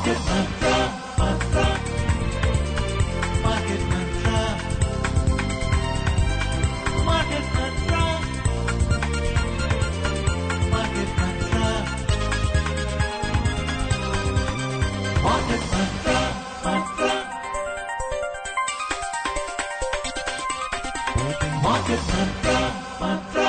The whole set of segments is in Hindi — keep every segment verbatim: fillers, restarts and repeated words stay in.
Market Mantra, Mantra, Market Mantra, Market Mantra, Market Mantra, Market Mantra, Mantra, Market Mantra, Mantra.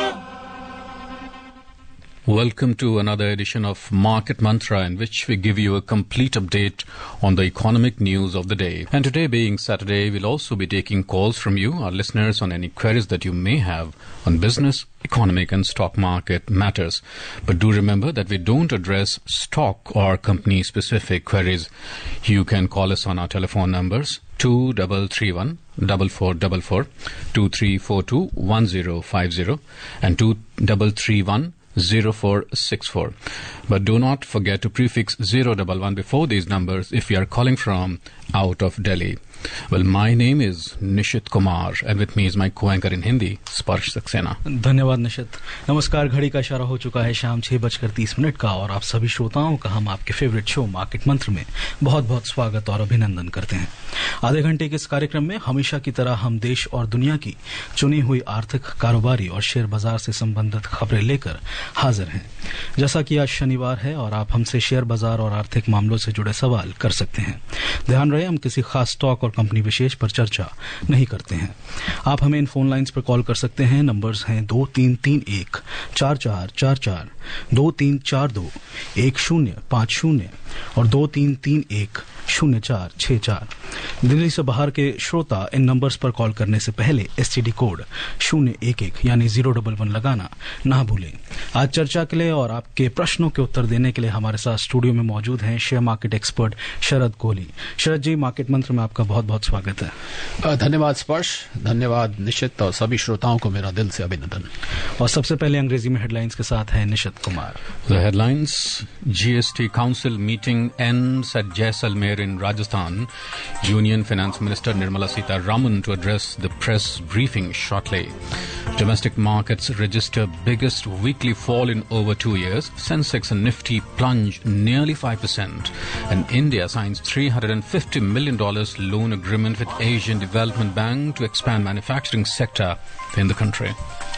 Welcome to another edition of Market Mantra, in which we give you a complete update on the economic news of the day. And today being Saturday, we'll also be taking calls from you, our listeners, on any queries that you may have on business, economic and stock market matters. But do remember that we don't address stock or company specific queries. You can call us on our telephone numbers two double three one double four double four, two three four two one zero five zero and two double three one zero four six four. But do not forget to prefix zero one one before these numbers if you are calling from out of Delhi. Well, my name is Nishit Kumar and with me is my co-anchor in Hindi, Sparsh Saxena. धन्यवाद निशित। नमस्कार, घड़ी का इशारा हो चुका है शाम छह बजकर तीस मिनट का और आप सभी श्रोताओं का हम आपके फेवरेट शो मार्केट मंत्र में बहुत बहुत स्वागत और अभिनंदन करते हैं। आधे घंटे के इस कार्यक्रम में हमेशा की तरह हम देश और दुनिया की चुनी हुई आर्थिक, कारोबारी और शेयर बाजार से संबंधित खबरें लेकर हाजिर हैं। जैसा कि आज शनिवार है और आप हमसे शेयर बाजार और आर्थिक मामलों से जुड़े सवाल कर सकते हैं। ध्यान रहे, हम किसी खास स्टॉक और कंपनी विशेष पर चर्चा नहीं करते हैं। आप हमें इन फोन लाइंस पर कॉल कर सकते हैं। नंबर्स हैं दो तीन तीन एक चार चार चार चार, दो तीन चार दो एक शून्य पाँच शून्य और दो तीन तीन एक शून्य चार छह चार। दिल्ली से बाहर के श्रोता इन नंबर्स पर कॉल करने से पहले एसटीडी कोड शून्य एक एक यानी जीरो डबल वन लगाना ना भूलें। आज चर्चा के लिए और आपके प्रश्नों के उत्तर देने के लिए हमारे साथ स्टूडियो में मौजूद हैं share market expert Sharad Kohli. Sharad ji, market Mantra में आपका बहुत बहुत स्वागत है। धन्यवाद स्पर्श, धन्यवाद निशित और सभी श्रोताओं को मेरा दिल से अभिनंदन। और सबसे पहले अंग्रेजी में हेडलाइंस के साथ है निशित Kumar. The headlines: G S T Council meeting ends at Jaisalmer in Rajasthan. Union Finance Minister Nirmala Sitharaman to address the press briefing shortly. Domestic markets register biggest weekly fall in over two years. Sensex and Nifty plunge nearly five percent. And India signs three hundred fifty million dollars loan agreement with Asian Development Bank to expand manufacturing sector in the country.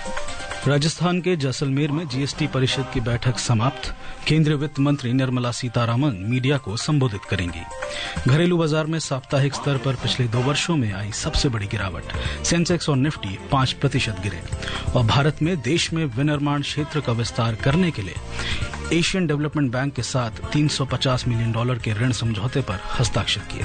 Rajasthan के जैसलमेर में जीएसटी परिषद की बैठक समाप्त। केंद्रीय वित्त मंत्री निर्मला सीतारामन मीडिया को संबोधित करेंगी। घरेलू बाजार में साप्ताहिक स्तर पर पिछले दो वर्षों में आई सबसे बड़ी गिरावट। सेंसेक्स और निफ्टी पांच प्रतिशत गिरे। और भारत में देश में विनिर्माण क्षेत्र का विस्तार करने के लिए एशियन डेवलपमेंट बैंक के साथ तीन सौ पचास मिलियन डॉलर के ऋण समझौते पर हस्ताक्षर किए।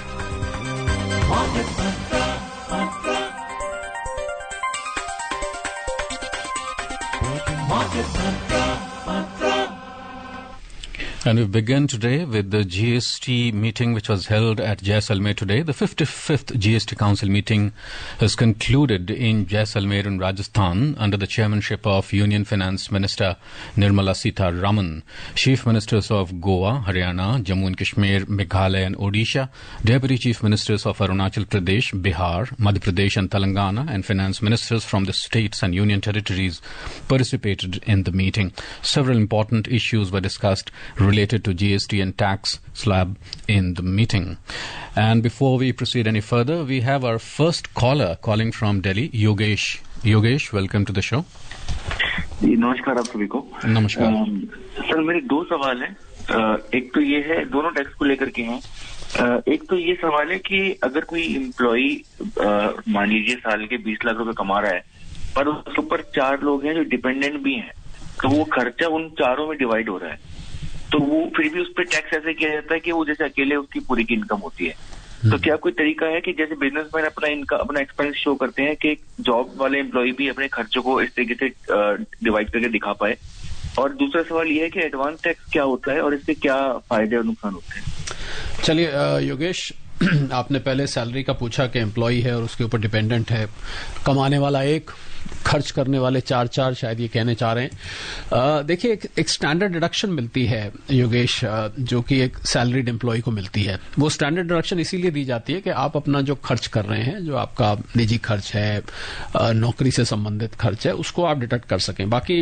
Market Mantra, Mantra. And we begin today with the G S T meeting which was held at Jaisalmer today. The fifty-fifth G S T Council meeting has concluded in Jaisalmer in Rajasthan under the chairmanship of Union Finance Minister Nirmala Sitharaman. Chief Ministers of Goa, Haryana, Jammu and Kashmir, Meghalaya and Odisha, Deputy Chief Ministers of Arunachal Pradesh, Bihar, Madhya Pradesh and Telangana, and Finance Ministers from the states and union territories participated in the meeting. Several important issues were discussed related to G S T and tax slab in the meeting. And before we proceed any further, we have our first caller calling from Delhi, Yogesh. Yogesh, welcome to the show. जी नमस्कार आप सभी को। नमस्कार सर, मेरे दो सवाल हैं। एक तो ये है, दोनों टैक्स को लेकर के हैं। एक तो ये सवाल है कि अगर कोई एम्प्लॉई मान लीजिए साल के बीस लाख रुपए कमा रहा है, पर उसके ऊपर चार लोग हैं जो डिपेंडेंट भी हैं, तो वो खर्चा उन चारों में डिवाइड हो रहा है, तो वो फिर भी उस पर टैक्स ऐसे किया जाता है कि वो जैसे अकेले उसकी पूरी की इनकम होती है। तो क्या कोई तरीका है कि जैसे बिजनेसमैन अपना इनका अपना एक्सपेंस शो करते हैं कि जॉब वाले एम्प्लॉय भी अपने खर्चों को इस तरीके से डिवाइड करके दिखा पाए? और दूसरा सवाल ये है कि एडवांस टैक्स क्या होता है और इससे क्या फायदे और नुकसान होते हैं? चलिए योगेश, आपने पहले सैलरी का पूछा कि एम्प्लॉय है और उसके ऊपर डिपेंडेंट है, कमाने वाला एक खर्च करने वाले चार चार शायद ये कहने चाह रहे हैं। देखिए, एक, एक स्टैंडर्ड डिडक्शन मिलती है योगेश, जो कि एक सैलरीड एम्प्लॉय को मिलती है। वो स्टैंडर्ड डिडक्शन इसीलिए दी जाती है कि आप अपना जो खर्च कर रहे हैं, जो आपका निजी खर्च है, नौकरी से संबंधित खर्च है, उसको आप डिडक्ट कर सकें। बाकी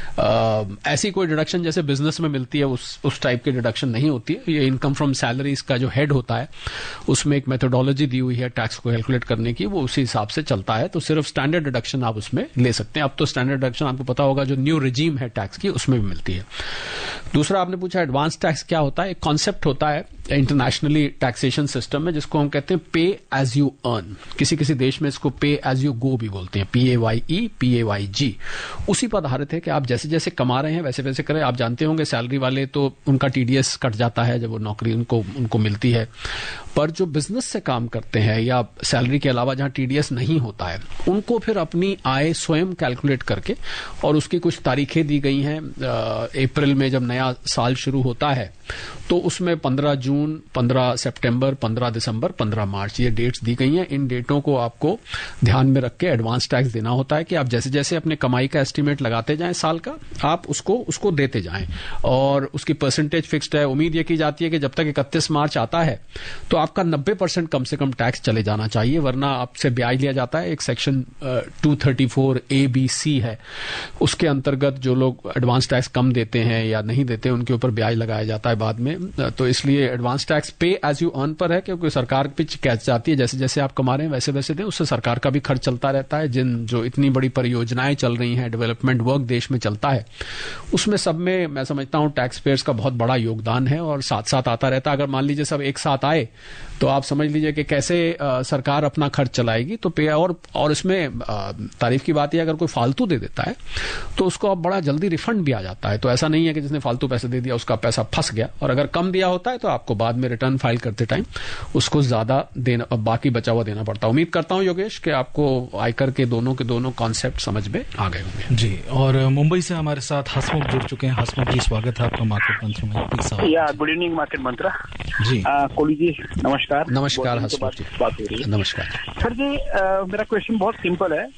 आ, ऐसी कोई डिडक्शन जैसे बिजनेस में मिलती है उस उस टाइप की डिडक्शन नहीं होती है। ये इनकम फ्रॉम सैलरीज का जो हेड होता है उसमें एक मेथोडोलॉजी दी हुई है टैक्स को कैलकुलेट करने की, वो उसी हिसाब से चलता है। तो सिर्फ स्टैंडर्ड डिडक्शन आप उसमें ले सकते हैं। अब तो स्टैंडर्ड डिडक्शन आपको पता होगा जो न्यू रिजीम है टैक्स की, उसमें भी मिलती है। दूसरा आपने पूछा एडवांस टैक्स क्या होता है। एक कॉन्सेप्ट होता है इंटरनेशनली टैक्सेशन सिस्टम में जिसको हम कहते हैं पे एज यू अर्न। किसी किसी देश में इसको पे एज यू गो भी बोलते हैं, P A Y E P A Y G. उसी पर आधारित है कि आप जैसे जैसे कमा रहे हैं वैसे वैसे करें। आप जानते होंगे सैलरी वाले तो उनका टीडीएस कट जाता है जब वो नौकरी उनको उनको मिलती है, पर जो बिजनेस से काम करते हैं या सैलरी के अलावा जहां टीडीएस नहीं होता है, उनको फिर अपनी आय स्वयं कैलकुलेट करके, और उसकी कुछ तारीखें दी गई हैं। अप्रैल में जब नया साल शुरू होता है तो उसमें पंद्रह जून, पंद्रह सितंबर, पंद्रह दिसंबर, पंद्रह मार्च ये डेट्स दी गई हैं। इन डेटों को आपको ध्यान में रख के एडवांस टैक्स देना होता है कि आप जैसे जैसे अपने कमाई का एस्टीमेट लगाते जाएं साल का, आप उसको उसको देते जाएं, और उसकी परसेंटेज फिक्स्ड है। उम्मीद ये की जाती है कि जब तक इकतीस मार्च आता है तो आपका नब्बे परसेंट कम से कम टैक्स चले जाना चाहिए, वरना आपसे ब्याज लिया जाता है। एक section two thirty four A B C है, उसके अंतर्गत जो लोग एडवांस टैक्स कम देते हैं या नहीं देते उनके ऊपर ब्याज लगाया जाता है बाद में। तो इसलिए advance tax pay as you earn पर है, क्योंकि सरकार भी कह जाती है जैसे जैसे आप कमा रहे हैं वैसे वैसे दें। उससे सरकार का भी खर्च चलता रहता है। जिन जो इतनी बड़ी परियोजनाएं चल रही हैं, डेवलपमेंट वर्क देश में चलता है, उसमें सब में मैं समझता हूं टैक्स पेयर्स का बहुत बड़ा योगदान है और साथ साथ आता रहता है। अगर मान लीजिए सब एक साथ आए तो आप समझ लीजिए कि कैसे आ, सरकार अपना खर्च चलाएगी। तो पे और और इसमें आ, तारीफ की बात है, अगर कोई फालतू दे देता है तो उसको अब बड़ा जल्दी रिफंड भी आ जाता है। तो ऐसा नहीं है कि जिसने फालतू पैसे दे दिया उसका पैसा फंस गया, और अगर कम दिया होता है तो आपको बाद में रिटर्न फाइल करते टाइम उसको ज्यादा देना, बाकी बचा हुआ देना पड़ता है। उम्मीद करता हूं योगेश कि आपको आयकर के दोनों के दोनों कॉन्सेप्ट समझ में आ गए होंगे। जी, और मुंबई से हमारे साथ हसमुख जुड़ चुके हैं। हसमुख जी, स्वागत है आपका मार्केट मंत्र में। या गुड इवनिंग मार्केट मंत्र जी। कोहली जी नमस्कार। नमस्कार हसमुख जी, बात हो रही है। नमस्कार सर जी, uh, मेरा क्वेश्चन बहुत सिंपल है।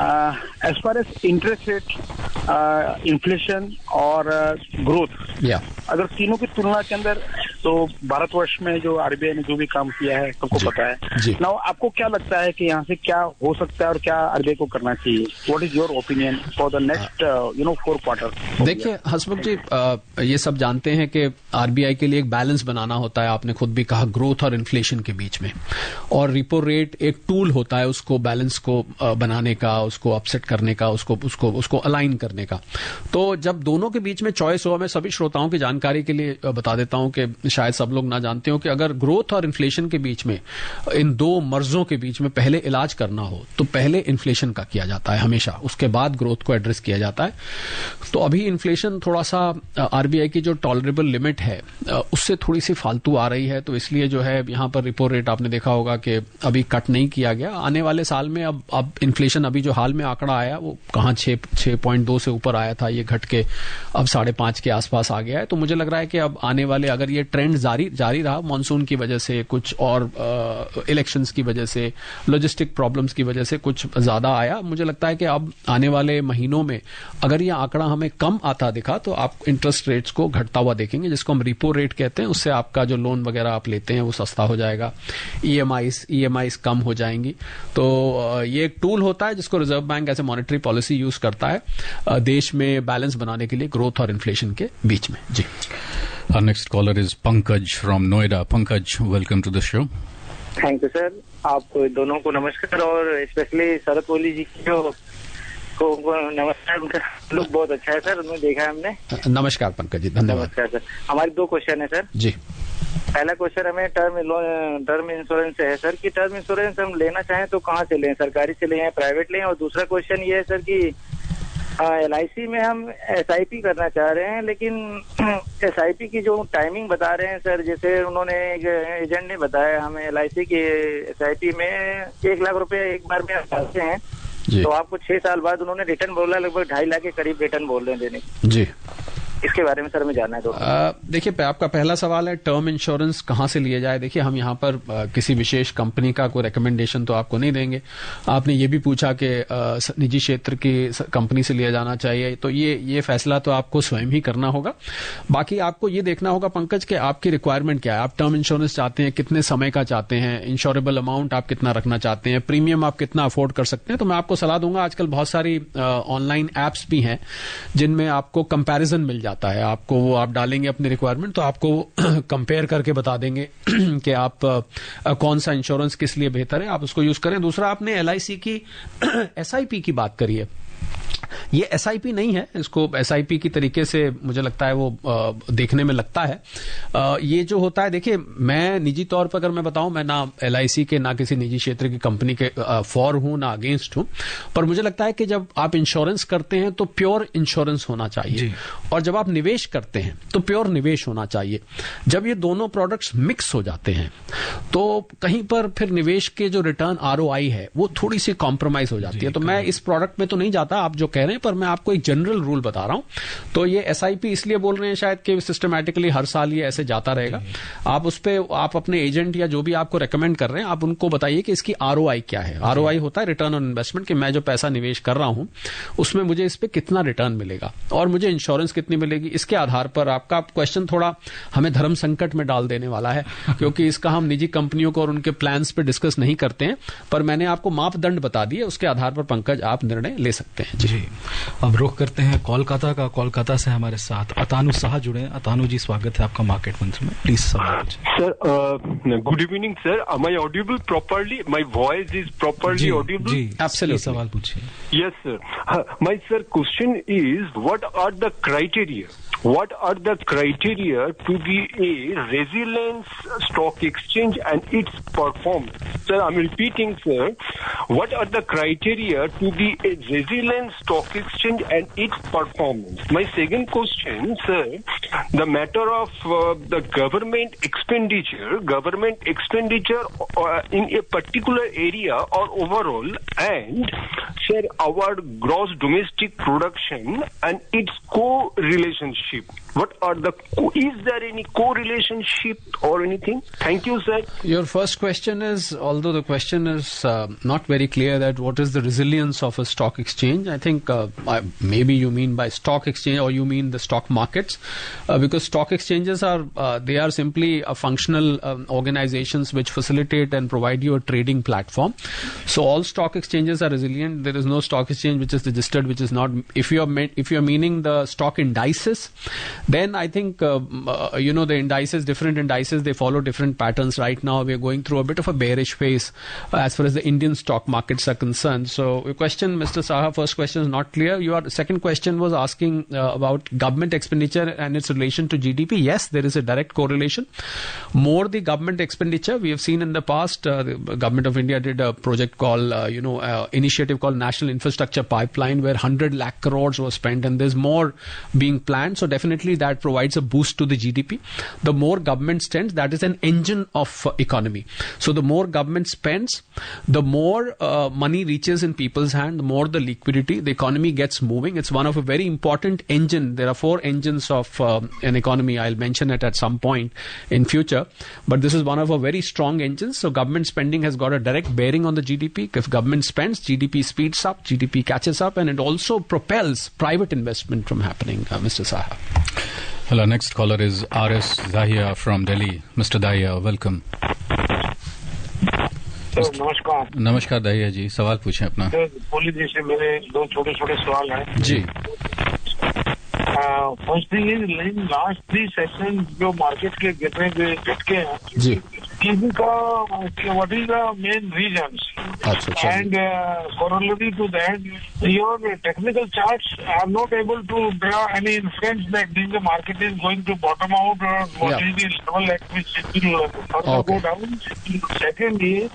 As far as interest rate, inflation और ग्रोथ, या अगर तीनों की तुलना के अंदर, तो भारतवर्ष में जो आरबीआई ने जो भी काम किया है सबको पता है। नाउ आपको क्या लगता है कि यहाँ से क्या हो सकता है और क्या आरबीआई को करना चाहिए? What is your opinion for the next you know four quarter? देखिए हसमुख जी, आ, ये सब जानते हैं कि आरबीआई के लिए एक बैलेंस बनाना होता है। आपने खुद भी कहा, ग्रोथ और इन्फ्लेशन के बीच में, और रिपो रेट एक टूल होता है उसको बैलेंस को बनाने का, उसको अपसेट करने का, उसको उसको उसको अलाइन करने का। तो जब दोनों के बीच में चॉइस हो, मैं सभी श्रोताओं की जानकारी के लिए बता देता हूं कि शायद सब लोग ना जानते हो कि अगर ग्रोथ और इन्फ्लेशन के बीच में, इन दो मर्जों के बीच में पहले इलाज करना हो तो पहले इन्फ्लेशन का किया जाता है हमेशा, उसके बाद ग्रोथ को एड्रेस किया जाता है। तो अभी इन्फ्लेशन थोड़ा सा आरबीआई की जो टॉलरेबल लिमिट है उससे थोड़ी सी फालतू आ रही है, तो इसलिए जो है यहां पर रिपो रेट आपने देखा होगा कि अभी कट नहीं किया गया। आने वाले साल में अब अब इन्फ्लेशन, अभी जो हाल में आंकड़ा आया वो कहां छह छह पॉइंट दो से ऊपर आया था, ये घट के अब साढ़े पांच के आसपास आ गया है। तो मुझे लग रहा है कि अब आने वाले, अगर ये ट्रेंड जारी जारी रहा, मानसून की वजह से, कुछ और इलेक्शंस की वजह से, लॉजिस्टिक प्रॉब्लम्स की वजह से कुछ ज्यादा आया, मुझे लगता है कि अब आने वाले महीनों में अगर ये आंकड़ा हमें कम आता दिखा तो आप इंटरेस्ट रेट्स को घटता हुआ देखेंगे, जिसको हम रिपो रेट कहते हैं। उससे आपका जो लोन वगैरह आप लेते हैं वो सस्ता हो जाएगा, ईएमआईज ईएमआईज कम हो जाएंगी। तो ये एक टूल होता है जिसको रिजर्व बैंक ऐसे मॉनेटरी पॉलिसी यूज करता है देश में बैलेंस बनाने के लिए ग्रोथ और इन्फ्लेशन के बीच में। जी। Our next caller is Pankaj from Noida. Pankaj, welcome to the show. Thank you sir. आप दोनों को नमस्कार, और स्पेशली शरद कोहली जी को को नमस्कार। उनका लुक बहुत अच्छा है सर, उन्होंने देखा है हमने। नमस्कार पंकज जी, धन्यवाद। नमस्कार सर। हमारे दो क्वेश्चन है सर जी। पहला क्वेश्चन हमें टर्म टर्म इंश्योरेंस से है सर कि टर्म इंश्योरेंस हम लेना चाहें तो कहाँ से लें, सरकारी से लें या प्राइवेट लें? और दूसरा क्वेश्चन ये है सर कि एल आई सी में हम एस आई पी करना चाह रहे हैं, लेकिन एस आई पी की जो टाइमिंग बता रहे हैं सर, जैसे उन्होंने एक एजेंट ने बताया हमें एल आई सी की एस आई पी में एक लाख रुपए एक बार में डालते हैं, तो आपको छह साल बाद उन्होंने रिटर्न बोला, लगभग ढाई लाख के करीब रिटर्न बोल रहे हैं देने। जी। इसके बारे में सर हमें जानना है। तो देखिए, आपका पहला सवाल है टर्म इंश्योरेंस कहाँ से लिया जाए। देखिए, हम यहाँ पर आ, किसी विशेष कंपनी का कोई रिकमेंडेशन तो आपको नहीं देंगे। आपने ये भी पूछा कि निजी क्षेत्र की कंपनी से लिया जाना चाहिए, तो ये ये फैसला तो आपको स्वयं ही करना होगा। बाकी आपको ये देखना होगा पंकज कि आपकी रिक्वायरमेंट क्या है। आप टर्म इंश्योरेंस चाहते हैं, कितने समय का चाहते हैं, इंश्योरेबल अमाउंट आप कितना रखना चाहते हैं, प्रीमियम आप कितना अफोर्ड कर सकते हैं। तो मैं आपको सलाह दूंगा, आजकल बहुत सारी ऑनलाइन एप्स भी हैं जिनमें आपको कंपैरिजन मिल जाता है। आपको वो आप डालेंगे अपनी रिक्वायरमेंट तो आपको कंपेयर करके बता देंगे कि आप आ, कौन सा इंश्योरेंस किस लिए बेहतर है, आप उसको यूज करें। दूसरा, आपने एल आई सी की एस आई पी की बात करी है। ये एस आई पी नहीं है, इसको एस आई पी की तरीके से मुझे लगता है वो आ, देखने में लगता है। आ, ये जो होता है, देखिए मैं निजी तौर पर अगर मैं बताऊं, मैं ना एल आई सी के ना किसी निजी क्षेत्र की कंपनी के फॉर हूं ना अगेंस्ट हूं, पर मुझे लगता है कि जब आप इंश्योरेंस करते हैं तो प्योर इंश्योरेंस होना चाहिए, और जब आप निवेश करते हैं तो प्योर निवेश होना चाहिए। जब ये दोनों प्रोडक्ट्स मिक्स हो जाते हैं तो कहीं पर फिर निवेश के जो रिटर्न आर ओ आई है वो थोड़ी सी कॉम्प्रोमाइज हो जाती है। तो मैं इस प्रोडक्ट में तो नहीं जाता आप जो कह रहे हैं, पर मैं आपको एक जनरल रूल बता रहा हूं। तो ये एस आई पी इसलिए बोल रहे हैं शायद कि सिस्टमैटिकली हर साल ये ऐसे जाता रहेगा। आप उस पे आप अपने एजेंट या जो भी आपको रेकमेंड कर रहे हैं, आप उनको बताइए कि इसकी आर ओ आई क्या है। आर ओ आई होता है रिटर्न ऑन इन्वेस्टमेंट, कि मैं जो पैसा निवेश कर रहा हूं उसमें मुझे इस पे कितना रिटर्न मिलेगा और मुझे इंश्योरेंस कितनी मिलेगी। इसके आधार पर आपका क्वेश्चन थोड़ा हमें धर्म संकट में डाल देने वाला है, क्योंकि इसका हम निजी कंपनियों को और उनके प्लान्स पे डिस्कस नहीं करते हैं, पर मैंने आपको मापदंड बता दिए, उसके आधार पर पंकज आप निर्णय ले सकते हैं। जी, अब रुख करते हैं कोलकाता का। कोलकाता से हमारे साथ अतानु शाह जुड़े हैं। अतानु जी, स्वागत है आपका मार्केट मंत्र में, प्लीज सवाल पूछिए। Sir, good evening sir, am I audible properly? My voice is properly audible? जी, Absolutely. सवाल पूछिए। Yes sir. Uh, my sir question is, what are the criteria? What are the criteria to be a resilience stock exchange and its performance? Sir, I'm repeating, sir. What are the criteria to be a resilient stock exchange and its performance? My second question, sir, the matter of uh, the government expenditure, government expenditure uh, in a particular area or overall, and sir, our gross domestic production and its co-relationship. What are the, is there any co-relationship or anything? Thank you, sir. Your first question is, although the question is uh, not very clear, that what is the resilience of a stock exchange? I think uh, I, maybe you mean by stock exchange, or you mean the stock markets, uh, because stock exchanges are uh, they are simply a functional um, organizations which facilitate and provide you a trading platform. So all stock exchanges are resilient. There is no stock exchange which is registered which is not. If you are if you are meaning the stock indices, then I think uh, uh, you know the indices, different indices, they follow different patterns. Right now we are going through a bit of a bearish phase uh, as far as the Indian stock markets are concerned. So your question, Mister Saha, first question is not clear. Your second question was asking uh, about government expenditure and its relation to G D P. Yes, there is a direct correlation. More the government expenditure, we have seen in the past, uh, the government of India did a project called, uh, you know, uh, initiative called National Infrastructure Pipeline, where one hundred lakh crores was spent, and there's more being planned. So definitely that provides a boost to the G D P. The more government spends, that is an engine of uh, economy. So the more government spends, the more uh, money reaches in people's hand, the more the liquidity, the economy gets moving. It's one of a very important engine. There are four engines of uh, an economy. I'll mention it at some point in future, but this is one of a very strong engines. So government spending has got a direct bearing on the G D P. If government spends, G D P speeds up, G D P catches up, and it also propels private investment from happening, uh, Mister Saha. Hello, next caller is R S Zahia from Delhi. Mister Dahiya, welcome. Sir नमस्कार। नमस्कार दाहिया जी, सवाल पूछें अपना। सर पुलिस जी से मेरे दो छोटे छोटे सवाल हैं जी। First thing is in last three session जो मार्केट के गिरने के झटके हैं जी, इनका what is the main reasons and corollary to that, your technical charts are not able to draw any inference that the market is going to bottom out or what yeah. is the level at which it will further okay. go down. Secondly,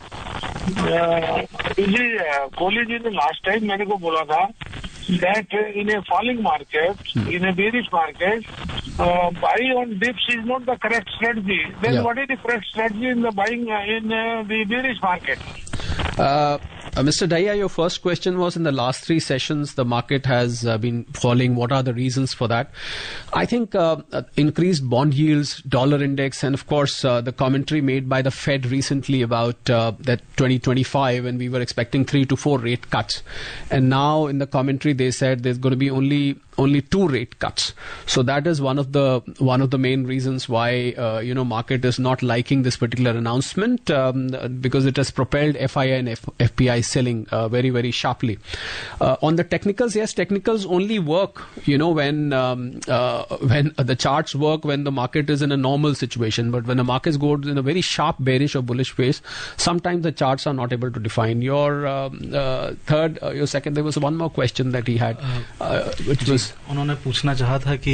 Kohli ji ने लास्ट टाइम मेरे को बोला था that in a falling market, hmm. in a bearish market, uh, buying on dips is not the correct strategy. Then yeah. what is the correct strategy in the buying uh, in uh, the bearish market? Uh, Uh, Mister Dahiya, your first question was in the last three sessions, the market has uh, been falling. What are the reasons for that? I think uh, uh, increased bond yields, dollar index, and of course uh, the commentary made by the Fed recently about uh, that twenty twenty-five, when we were expecting three to four rate cuts. And now in the commentary they said there's going to be only only two rate cuts. So that is one of the one of the main reasons why uh, you know market is not liking this particular announcement, um, because it has propelled F I I and F- FPI selling uh, very very sharply. Uh, on the technicals, yes, technicals only work you know when um, uh, when the charts work when the market is in a normal situation. But when the market goes in a very sharp bearish or bullish phase, sometimes the charts are not able to define. Your um, uh, third, uh, your second, there was one more question that he had, uh, which was उन्होंने पूछना चाहा था कि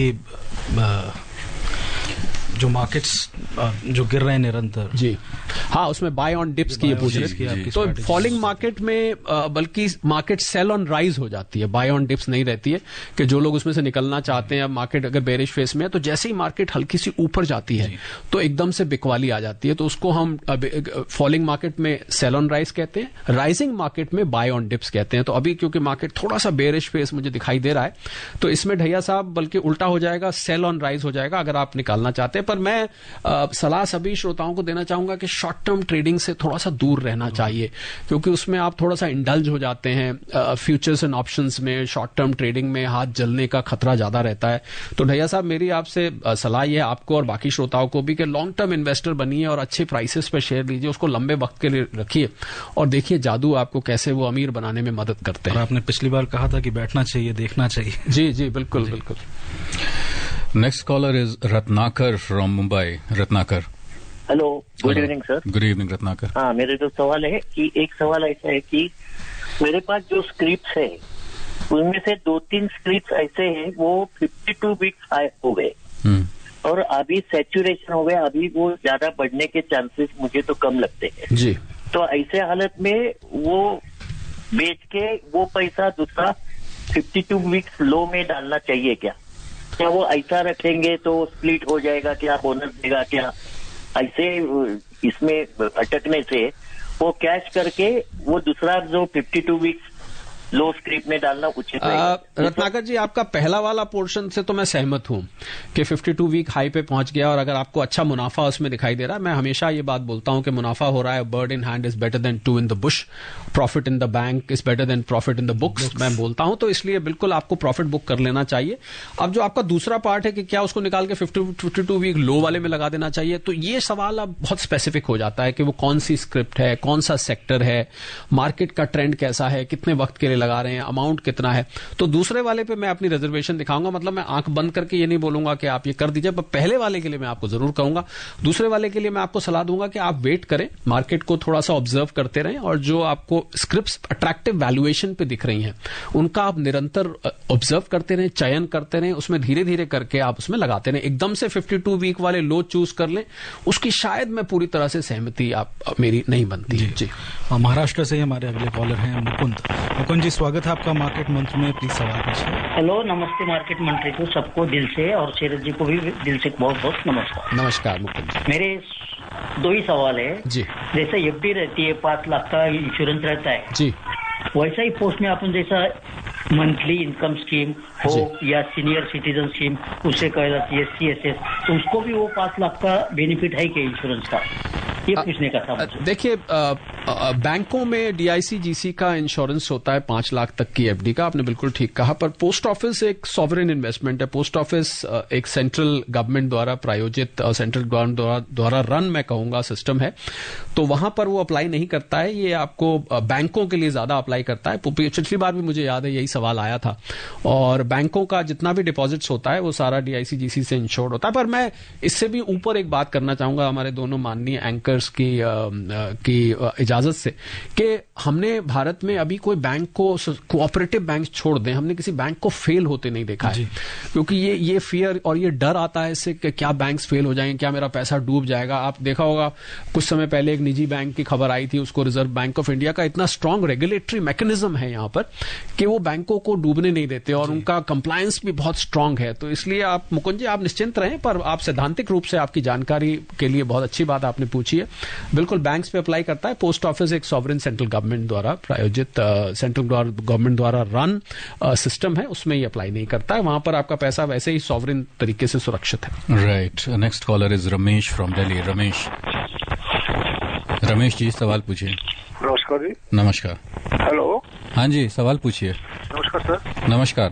जो मार्केट्स जो गिर रहे हैं निरंतर, जी हाँ, उसमें बाय ऑन डिप्स की ये पूछ रहे। तो फॉलिंग मार्केट में बल्कि मार्केट सेल ऑन राइज हो जाती है, बाय ऑन डिप्स नहीं रहती है कि जो लोग उसमें से निकलना चाहते हैं। अब मार्केट अगर बेरिश फेस में है तो जैसे ही मार्केट हल्की सी ऊपर जाती है तो एकदम से बिकवाली आ जाती है, तो उसको हम फॉलिंग मार्केट में सेल ऑन राइज कहते हैं, राइजिंग मार्केट में बाय ऑन डिप्स कहते हैं। तो अभी क्योंकि मार्केट थोड़ा सा बेरिश फेस मुझे दिखाई दे रहा है, तो इसमें ढैया साहब बल्कि उल्टा हो जाएगा, सेल ऑन राइज हो जाएगा अगर आप निकालना चाहते हैं। पर मैं आ, सलाह सभी श्रोताओं को देना चाहूंगा कि शॉर्ट टर्म ट्रेडिंग से थोड़ा सा दूर रहना चाहिए, क्योंकि उसमें आप थोड़ा सा इंडल्ज हो जाते हैं। फ्यूचर्स एंड ऑप्शंस में, शॉर्ट टर्म ट्रेडिंग में हाथ जलने का खतरा ज्यादा रहता है। तो ढैया साहब, मेरी आपसे सलाह यह है आपको और बाकी श्रोताओं को भी कि लॉन्ग टर्म इन्वेस्टर बनिए और अच्छे प्राइसेस पर शेयर लीजिए, उसको लंबे वक्त के लिए रखिए और देखिए जादू आपको कैसे वो अमीर बनाने में मदद करते हैं। आपने पिछली बार कहा था कि बैठना चाहिए, देखना चाहिए। जी जी बिल्कुल बिल्कुल। Next caller is Ratnakar from Mumbai. Ratnakar. Hello, good evening sir. Good evening Ratnakar. हाँ, मेरे जो सवाल है कि एक सवाल ऐसा है कि मेरे पास जो स्क्रिप्ट्स है उनमें से दो तीन स्क्रिप्ट्स ऐसे हैं वो बावन वीक्स हाई हो गए और अभी सैचुरेशन हो गया, अभी वो ज्यादा बढ़ने के चांसेस मुझे तो कम लगते हैं जी। तो ऐसे हालत में वो बेच के वो पैसा दूसरा बावन वीक्स लो में डालना चाहिए क्या? क्या वो ऐसा रखेंगे तो स्प्लिट हो जाएगा क्या, बोनस देगा क्या? ऐसे इसमें अटकने से वो कैश करके वो दूसरा जो बावन वीक्स लो स्क्रिप्ट में डालना उचित है। रत्नाकर जी, आपका पहला वाला पोर्शन से तो मैं सहमत हूं कि बावन वीक हाई पे पहुंच गया और अगर आपको अच्छा मुनाफा उसमें दिखाई दे रहा है, मैं हमेशा ये बात बोलता हूं कि मुनाफा हो रहा है, bird in hand is better than two in the bush, profit in the bank is better than profit in the books, मैं बोलता हूं। तो इसलिए बिल्कुल आपको प्रॉफिट बुक कर लेना चाहिए। अब जो आपका दूसरा पार्ट है कि क्या उसको निकाल के बावन वीक लो वाले में लगा देना चाहिए, तो ये सवाल अब बहुत स्पेसिफिक हो जाता है कि वो कौन सी स्क्रिप्ट है, कौन सा सेक्टर है, मार्केट का ट्रेंड कैसा है, कितने वक्त के लिए लगा रहे हैं, अमाउंट कितना है। तो दूसरे वाले पे मैं अपनी रिजर्वेशन दिखाऊंगा, मतलब मैं आंख बंद करके ये नहीं बोलूंगा कि आप ये कर दीजिए, पर पहले वाले के लिए मैं आपको जरूर कहूंगा। दूसरे वाले के लिए मैं आपको सलाह दूंगा कि आप वेट करें, मार्केट को थोड़ा सा ऑब्जर्व करते रहें और जो आपको स्क्रिप्ट्स अट्रैक्टिव वैल्यूएशन पे दिख रही हैं उनका आप निरंतर ऑब्जर्व करते रहें, चयन करते रहें, उसमें धीरे धीरे करके आप उसमें लगाते रहें। एकदम से बावन वीक वाले लो चूज कर लें, उसकी शायद मैं पूरी तरह से सहमति आप मेरी नहीं बनती। जी, जी। महाराष्ट्र से हमारे अगले कॉलर हैं मुकुंद। मुकुंद जी, स्वागत है आपका मार्केट मंत्र में, प्लीज सवाल पूछिए। हेलो, नमस्ते मार्केट मंत्री को सबको दिल से और शरद जी को भी दिल से बहुत बहुत नमस्कार। नमस्कार मुकुंद जी। मेरे दो ही सवाल है जी। जैसे एफडी रहती है, पांच लाख का इंश्योरेंस रहता है जी, वैसा ही पोस्ट में अपन जैसा मंथली इनकम स्कीम हो या सीनियर सिटीजन स्कीम उसे कह जाती है सी एस एस, तो उसको भी वो पांच लाख का बेनिफिट है क्या इंश्योरेंस का, ये पूछने का था। देखिए, बैंकों में डीआईसी का इंश्योरेंस होता है पांच लाख तक की एफडी का, आपने बिल्कुल ठीक कहा। पर पोस्ट ऑफिस एक सॉवरेन इन्वेस्टमेंट है, पोस्ट ऑफिस एक सेंट्रल गवर्नमेंट द्वारा प्रायोजित और सेंट्रल गवर्नमेंट द्वारा, द्वारा रन मैं कहूंगा सिस्टम है, तो वहां पर वो अप्लाई नहीं करता है, ये आपको बैंकों के लिए ज्यादा अप्लाई करता है। पिछली बार भी मुझे याद है यही सवाल आया था, और बैंकों का जितना भी डिपॉजिट्स होता है वो सारा डीआईसी से इंश्योर्ड होता है। पर मैं इससे भी ऊपर एक बात करना चाहूंगा हमारे दोनों माननीय एंकर्स की की इजाजत से कि हमने भारत में अभी कोई बैंक को, कोऑपरेटिव बैंक छोड़ दें, हमने किसी बैंक को फेल होते नहीं देखा है, क्योंकि ये ये फियर और ये डर आता है इससे कि क्या बैंक्स फेल हो जाएंगे, क्या मेरा पैसा डूब जाएगा। आप देखा होगा कुछ समय पहले एक निजी बैंक की खबर आई थी, उसको रिजर्व बैंक ऑफ इंडिया का इतना स्ट्रांग रेगुलेटरी मैकेनिज्म है यहाँ पर कि वो बैंकों को डूबने नहीं देते और उनका कंप्लायंस भी बहुत स्ट्रांग है। तो इसलिए आप मुकुंद जी आप निश्चिंत रहें, पर आप सैद्धांतिक रूप से आपकी जानकारी के लिए बहुत अच्छी बात आपने पूछी है। बिल्कुल बैंक्स पे अप्लाई करता है, पोस्ट ऑफिस एक सॉवरेन सेंट्रल गवर्नमेंट द्वारा प्रायोजित सेंट्रल गवर्नमेंट द्वारा रन सिस्टम है, उसमें ये अप्लाई नहीं करता है। वहां पर आपका पैसा वैसे ही सॉवरेन तरीके से सुरक्षित है। Right, next caller is Ramesh from Delhi. Ramesh Ramesh ji सवाल पूछिए। नमस्कार जी। नमस्कार। हेलो। हाँ जी, सवाल पूछिए। नमस्कार सर। नमस्कार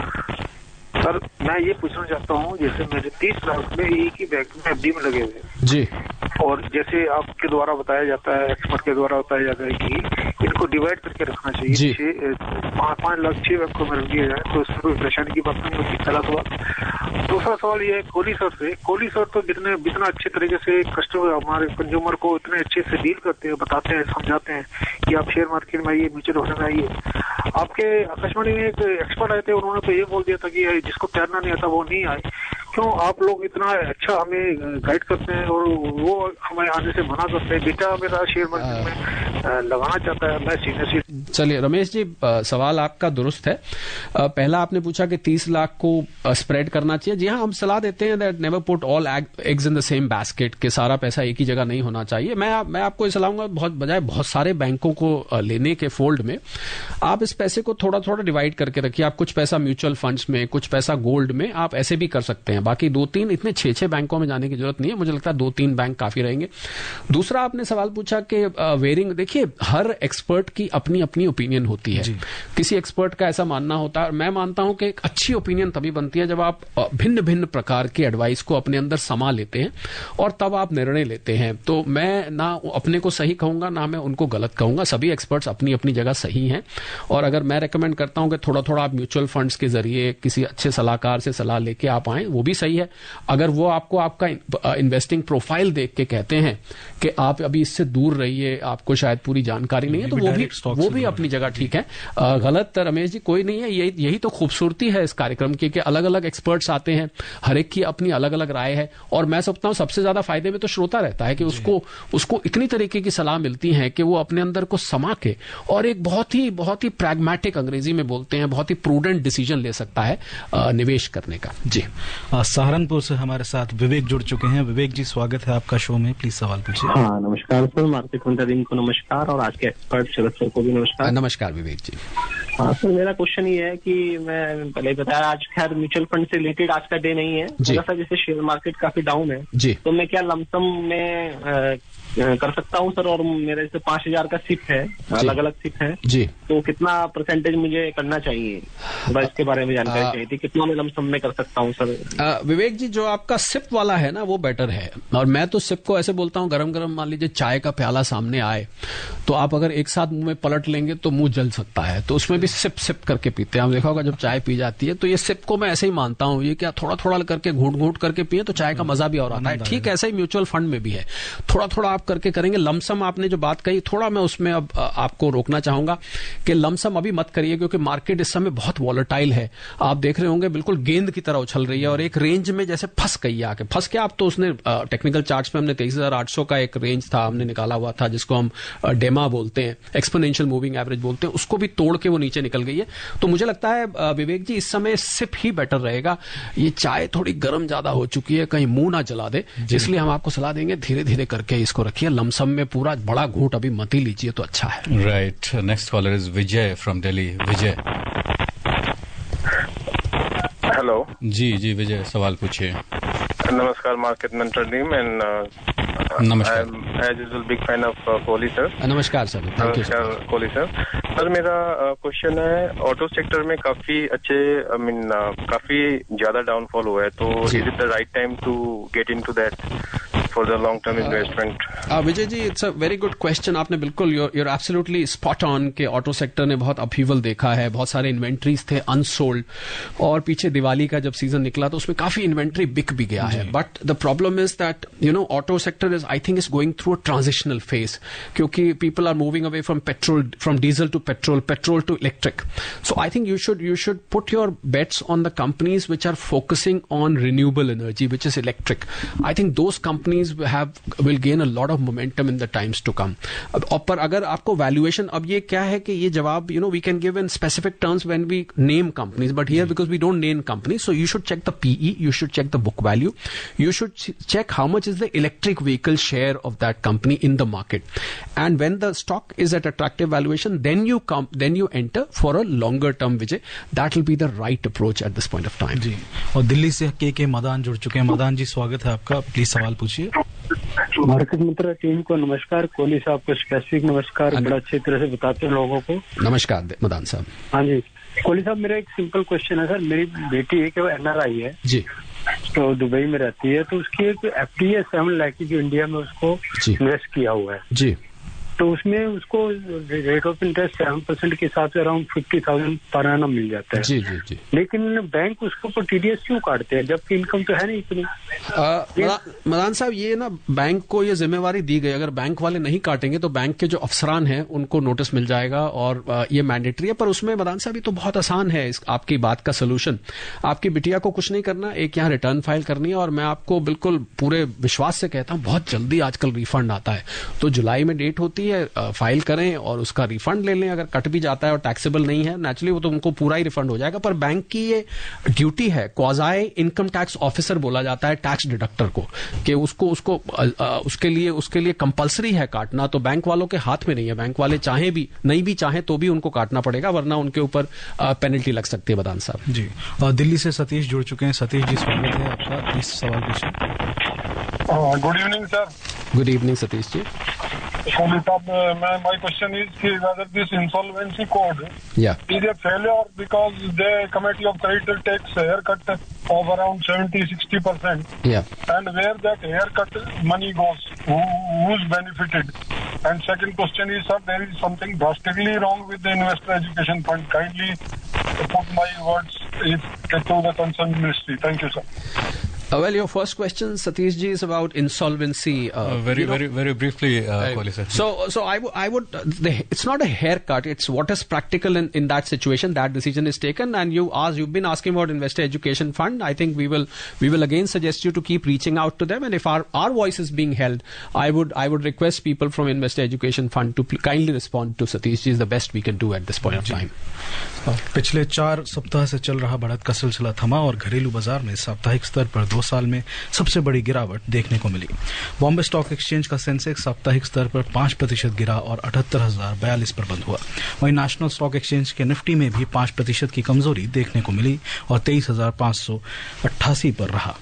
सर, मैं ये पूछना चाहता हूँ, जैसे मेरे तीस लाख में एक ही बैंक में एफडी में लगे हुए जी, और जैसे आपके द्वारा बताया जाता है, एक्सपर्ट के द्वारा बताया जाता है कि इनको डिवाइड करके रखना चाहिए, पाँच पाँच लाख छह बैंकों में रख दिया जाए तो उसमें कोई परेशानी की बात नहीं होती। पहला सवाल। दूसरा सवाल ये है कोहली सर से। कोहली सर तो जितने इतना अच्छे तरीके से कस्टमर हमारे कंज्यूमर को इतने अच्छे से डील करते हैं, बताते हैं, समझाते हैं कि आप शेयर मार्केट में आइए, म्यूचुअल फंड में आइए। आपके आकाशवाणी में एक एक्सपर्ट आए थे, उन्होंने तो ये बोल दिया था कि जिसको तैरना नहीं आता वो नहीं आए। क्यों आप लोग इतना अच्छा हमें गाइड करते हैं और वो हमें आने से मना करते हैं? बेटा मेरा शेयर मार्केट में लगाना चाहता है, मैं सीनियर सिटीजन। चलिए रमेश जी, सवाल आपका दुरुस्त है। पहला आपने पूछा कि तीस लाख को स्प्रेड करना चाहिए। जी हाँ, हम सलाह देते हैं that never put all eggs in the same basket, के सारा पैसा एक ही जगह नहीं होना चाहिए। मैं मैं आपको ये सलाह दूंगा, बहुत बजाय बहुत सारे बैंकों को लेने के फोल्ड में आप इस पैसे को थोड़ा थोड़ा डिवाइड करके रखिए। आप कुछ पैसा म्यूचुअल फंड्स में, कुछ पैसा गोल्ड में, आप ऐसे भी कर सकते हैं। बाकी दो तीन, इतने छह छह बैंकों में जाने की जरूरत नहीं है। मुझे लगता है दो तीन बैंक काफी रहेंगे। दूसरा आपने सवाल पूछा कि वेरिंग, देखिए हर एक्सपर्ट की अपनी अपनी ओपिनियन होती है। किसी एक्सपर्ट का ऐसा मानना होता है, मैं मानता हूं कि एक अच्छी ओपिनियन तभी बनती है जब आप भिन्न भिन्न प्रकार की एडवाइस को अपने अंदर समा लेते हैं और तब आप निर्णय लेते हैं। तो मैं ना अपने को सही कहूंगा, ना मैं उनको गलत कहूंगा। सभी एक्सपर्ट्स अपनी अपनी जगह सही हैं और अगर मैं रेकमेंड करता हूं कि थोड़ा थोड़ा आप म्यूचुअल फंड्स के जरिए किसी अच्छे सलाहकार से सलाह लेके आप आए, वो भी सही है। अगर वो आपको आपका इन्वेस्टिंग प्रोफाइल देख के कहते हैं कि आप अभी इससे दूर रहिए, आपको शायद पूरी जानकारी नहीं है, तो वो भी वो भी अपनी जगह ठीक है। गलत रमेश जी कोई नहीं है। यही यही तो खूबसूरती है इस कार्यक्रम की कि अलग अलग एक्सपर्ट्स आते हैं, हर एक की अपनी अलग अलग राय है। और मैं समझता हूं सबसे ज्यादा फायदे में तो श्रोता रहता है कि उसको उसको इतनी तरीके की सलाह मिलती है कि वो अपने अंदर को समा के और एक बहुत ही बहुत ही प्रैग्मेटिक, अंग्रेजी में बोलते हैं, बहुत ही प्रूडेंट डिसीजन ले सकता है निवेश करने का। जी, सहारनपुर से हमारे साथ विवेक जुड़ चुके हैं। विवेक जी, स्वागत है आपका शो में, प्लीज सवाल पूछिए। हाँ, नमस्कार सर, मार्केट मंत्री को नमस्कार और आज के एक्सपर्ट शरद सर को भी नमस्कार। नमस्कार विवेक जी। हाँ सर, मेरा क्वेश्चन ये है कि मैं पहले बताया, आज खैर म्यूचुअल फंड से रिलेटेड आज का डे नहीं है, जैसा जैसे शेयर मार्केट काफी डाउन है जी, तो मैं क्या लमसम में आ, कर सकता हूँ सर? और मेरे से पांच हजार का सिप है, अलग अलग सिप है जी, तो कितना परसेंटेज मुझे करना चाहिए? थोड़ा इसके बारे में जानकारी चाहिए थी, कितना मैं लमसम में कर सकता हूँ सर? आ, विवेक जी, जो आपका सिप वाला है ना वो बेटर है। और मैं तो सिप को ऐसे बोलता हूँ, गरम गरम मान लीजिए चाय का प्याला सामने आए तो आप अगर एक साथ मुंह में पलट लेंगे तो मुंह जल सकता है, तो उसमें भी सिप सिप करके पीते हैं। आप देखा होगा जब चाय पी जाती है तो ये सिप को मैं ऐसे ही मानता हूँ, ये क्या थोड़ा थोड़ा करके घूट घूट करके पिए तो चाय का मजा भी और आता है। ठीक ऐसा ही म्यूचुअल फंड में भी है, थोड़ा थोड़ा आप करके करेंगे। लमसम आपने जो बात कही, थोड़ा मैं उसमें अब आपको रोकना चाहूंगा कि लमसम अभी मत करिए, क्योंकि मार्केट इस समय बहुत वॉलेटाइल है। आप देख रहे होंगे बिल्कुल गेंद की तरह उछल रही है और एक रेंज में जैसे फंस गई है आके। फंस के आप तो उसने टेक्निकल चार्ट्स में हमने तेईस हजार आठ सौ का एक रेंज था हमने निकाला हुआ था, जिसको हम डेमा बोलते हैं, एक्सपोनेंशियल मूविंग एवरेज बोलते हैं, उसको भी तोड़ के वो नीचे निकल गई है। तो मुझे लगता है विवेक जी, इस समय सिप ही बेटर रहेगा। ये चाय थोड़ी गर्म ज्यादा हो चुकी है, कहीं मुंह ना जला दे, इसलिए हम आपको सलाह देंगे धीरे धीरे करके इसको रखिए। लमसम में पूरा बड़ा घूंट अभी मत ही लीजिए तो अच्छा है। Right, next caller is Vijay from Delhi. Vijay. Hello जी जी विजय, सवाल पूछिए। नमस्कार मार्केट मेंटर टीम एंड नमस्कार। As usual big fan of Kohli sir. नमस्कार सर। नमस्कार कोहली सर। सर मेरा क्वेश्चन uh, है, ऑटो सेक्टर में काफी अच्छे आई मीन uh, काफी ज्यादा डाउनफॉल हुआ है, तो is it the right time to get into that for the long term investment? Vijay ji, it's a very good question. आपने बिल्कुल you are absolutely spot on के ऑटो सेक्टर ने बहुत अपहीवल देखा है, बहुत सारे इन्वेंट्रीज थे अनसोल्ड, और पीछे दिवाली का जब सीजन निकला तो उसमें काफी इन्वेंट्री बिक भी गया है। But the problem is that you know auto sector is I think is going through a transitional phase, क्योंकि people are moving away from petrol from diesel to petrol, petrol to electric. So I think you should you should put your bets on the companies which are focusing on renewable energy which is electric. I think those companies companies have will gain a lot of momentum in the times to come. और पर अगर आपको वैल्यूएशन, अब ये क्या है कि ये जवाब you know we can give in specific terms when we name companies, but here because we don't name companies, so you should check the PE, you should check the book value, you should check how much is the electric vehicle share of that company in the market, and when the stock is at attractive valuation, then you come then you enter for a longer term Vijay. That will be the right approach at this point of time. जी. और दिल्ली से के के मदान जुड़ चुके हैं. मदान जी स्वागत है आपका, प्लीज सवाल पूछिए. मार्केट मित्र टीम को नमस्कार. कोहली साहब को स्पेसिफिक नमस्कार, बड़ा अच्छी तरह से बताते हैं लोगों को. नमस्कार मदान साहब. हाँ जी कोहली साहब, मेरा एक सिंपल क्वेश्चन है सर. मेरी बेटी है कि वो एनआरआई है जी, तो दुबई में रहती है, तो उसकी एक एफडीए सेवन लाख की जो इंडिया में उसको इन्वेस्ट किया हुआ है जी, तो उसमें उसको rate of interest seven percent के हिसाब से around fifty thousand per annum मिल जाता है. जी जी जी. लेकिन बैंक उसके ऊपर टीडीएस क्यों काटते हैं जबकि इनकम तो है नहीं इतनी? मदान साहब, ये ना बैंक को ये जिम्मेवारी दी गई. अगर बैंक वाले नहीं काटेंगे तो बैंक के जो अफसरान हैं उनको नोटिस मिल जाएगा और ये मैंडेटरी है. पर उसमें मदान साहब ये तो बहुत आसान है इस आपकी बात का सोल्यूशन. आपकी बिटिया को कुछ नहीं करना, एक यहाँ रिटर्न फाइल करनी है, और मैं आपको बिल्कुल पूरे विश्वास से कहता हूँ बहुत जल्दी आजकल रिफंड आता है. तो जुलाई में डेट होती है, फाइल करें और उसका रिफंड ले लें. अगर कट भी जाता है और टैक्सेबल नहीं है नेचुरली वो तो उनको पूरा ही रिफंड हो जाएगा. पर बैंक की ये ड्यूटी है, क्वाजाई इनकम टैक्स ऑफिसर बोला जाता है टैक्स डिडक्टर को, कि उसको उसको उसके लिए उसके लिए कंपलसरी है काटना. तो बैंक वालों के हाथ में नहीं है. बैंक वाले चाहे भी नहीं भी चाहे तो भी उनको काटना पड़ेगा, वरना उनके ऊपर पेनल्टी लग सकती है. मदान साहब जी. और दिल्ली से सतीश जुड़ चुके हैं. सतीश जी स्वागत है आपका, प्लीज सवाल पूछिए. Good evening sir. Good evening Satish ji. Kohli साहब, my question is whether this insolvency code yeah. is a failure because the committee of creditor takes a haircut of around seventy to sixty percent. Yeah. And where that haircut money goes, who, who's benefited? And second question is, sir, there is something drastically wrong with the investor education fund. Kindly put my words to the concerned ministry. Thank you, sir. Uh, well, your first question, Satish ji, is about insolvency. Uh, uh, very, you know, very, very briefly, uh, Kohli sir. So, so I, w- I would. Uh, the, it's not a haircut. It's what is practical in, in that situation. That decision is taken, and you ask. You've been asking about investor education fund. I think we will, we will again suggest you to keep reaching out to them. And if our our voice is being held, I would, I would request people from investor education fund to pl- kindly respond to Satish ji. Is the best we can do at this point of time. पिछले चार सप्ताह से चल रहा बढ़त का सिलसिला थमा और घरेलू बाजार में साप्ताहिक स्तर पर दो साल में सबसे बड़ी गिरावट देखने को मिली. बॉम्बे स्टॉक एक्सचेंज का सेंसेक्स साप्ताहिक स्तर पर पांच प्रतिशत गिरा और अठहत्तर हजार बयालीस पर बंद हुआ. वहीं नेशनल स्टॉक एक्सचेंज के निफ्टी में भी पांच प्रतिशत की कमजोरी देखने को मिली और तेईस हजार पांच सौ अट्ठासी पर रहा.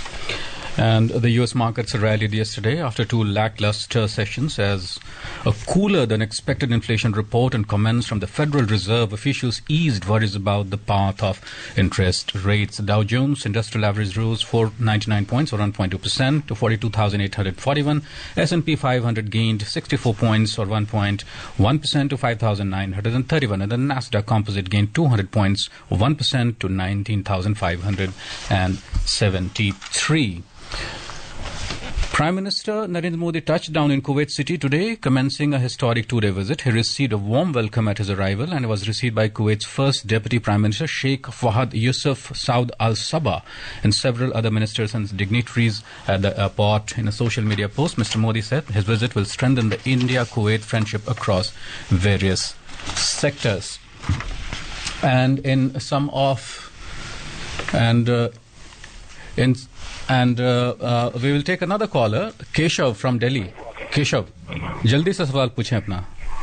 And the U S markets rallied yesterday after two lackluster sessions as a cooler than expected inflation report and comments from the Federal Reserve officials eased worries about the path of interest rates. The Dow Jones Industrial Average rose four hundred ninety-nine points or one point two percent to forty-two thousand eight hundred forty-one. S and P five hundred gained sixty-four points or one point one percent to five thousand nine hundred thirty-one. And the Nasdaq Composite gained two hundred points or one percent to nineteen thousand five hundred seventy-three. Prime Minister Narendra Modi touched down in Kuwait City today, commencing a historic two-day visit. He received a warm welcome at his arrival and was received by Kuwait's first Deputy Prime Minister, Sheikh Fahad Yusuf Saud Al Sabah, and several other ministers and dignitaries at the airport. In a social media post, Mister Modi said his visit will strengthen the India-Kuwait friendship across various sectors. And in some of... and uh, in... And uh, uh, we will take another caller, Keshav from Delhi. Keshav, जल्दी से सवाल पूछें अपना.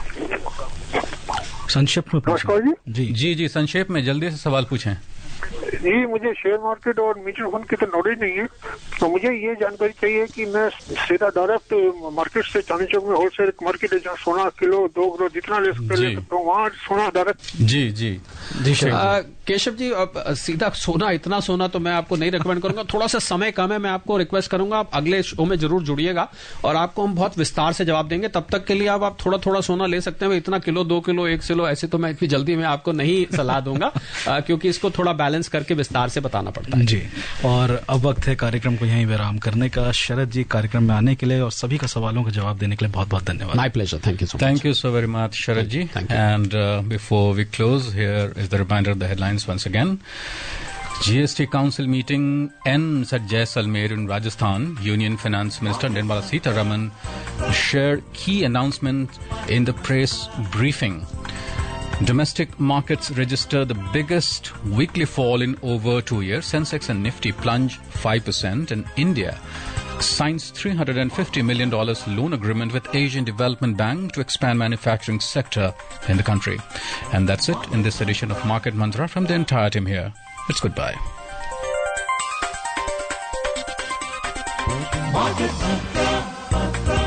संक्षेप में नमस्कार जी. जी जी जी संक्षेप में जल्दी से सवाल पूछें. जी मुझे शेयर मार्केट और म्यूचुअल फंड की तो नॉलेज नहीं है, तो मुझे ये जानकारी चाहिए कि मैं सीधा डायरेक्ट मार्केट से चांदनी चौक में होलसेल मार्केट है जहाँ सोना किलो दो किलो जितना ले सकते ले सकता हूँ, वहाँ सोना डायरेक्ट. जी जी जी केशव जी, अब सीधा सोना इतना सोना तो मैं आपको नहीं रिकमेंड करूंगा. थोड़ा सा समय कम है, मैं आपको रिक्वेस्ट करूंगा आप अगले शो में जरूर जुड़िएगा और आपको हम बहुत विस्तार से जवाब देंगे. तब तक के लिए आप, आप थोड़ा थोड़ा सोना ले सकते हैं. इतना किलो दो किलो एक किलो ऐसे तो मैं इतनी जल्दी में आपको नहीं सलाह दूंगा क्योंकि इसको थोड़ा बैलेंस करके विस्तार से बताना पड़ता है. जी, और अब वक्त है कार्यक्रम को यहीं विराम करने का. शरद जी, कार्यक्रम में आने के लिए और सभी का सवालों का जवाब देने के लिए बहुत बहुत धन्यवाद. My pleasure. Thank you so much. Thank you so very much, Sharad ji. And uh, before we close, here is the reminder of the headlines once again. G S T Council meeting ends at Jaisalmer in Rajasthan. Union Finance Minister Nirmala Sitharaman shared key announcements in the press briefing. Domestic markets register the biggest weekly fall in over two years. Sensex and Nifty plunge five percent, and India signs three hundred fifty million dollars loan agreement with Asian Development Bank to expand manufacturing sector in the country. And that's it in this edition of Market Mantra. From the entire team here, it's goodbye. Market Mantra, Mantra.